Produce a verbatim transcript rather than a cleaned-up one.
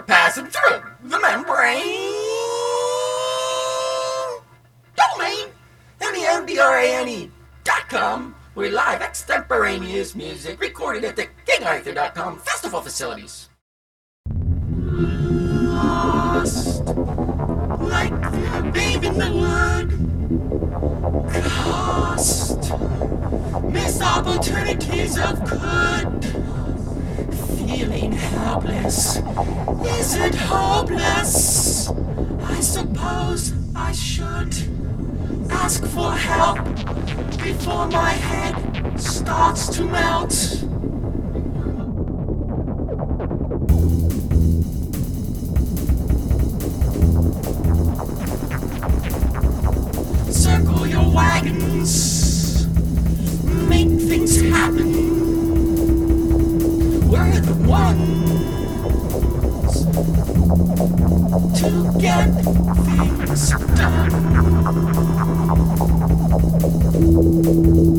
passing through the membrane. Domain, M E M B R A N E dot com. We're live extemporaneous music recorded at the king arthur dot com festival facilities. Lost, like the babe in the wood. Cost, missed opportunities of good. Feeling helpless, is it hopeless? I suppose I should ask for help before my head starts to melt. Circle your wagons, make things happen. We're the ones to get things done.